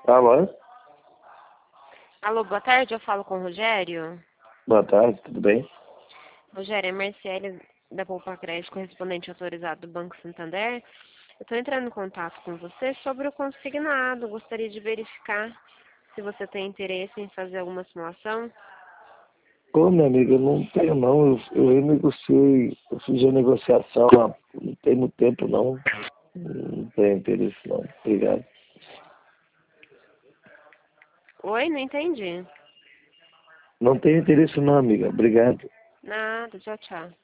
Alô? Alô, boa tarde, eu falo com o Rogério. Boa tarde, tudo bem? Rogério, é Marciele da Poupa Crédito, correspondente autorizado do Banco Santander. Eu estou entrando em contato com você sobre o consignado. Gostaria de verificar se você tem interesse em fazer alguma simulação. Ô, minha amiga, eu não tenho não. Eu renegociei, eu fiz a negociação não tem muito tempo não. Não tenho interesse não. Obrigado. Oi, não entendi. Não tenho interesse não, amiga. Obrigado. Nada, tchau, tchau.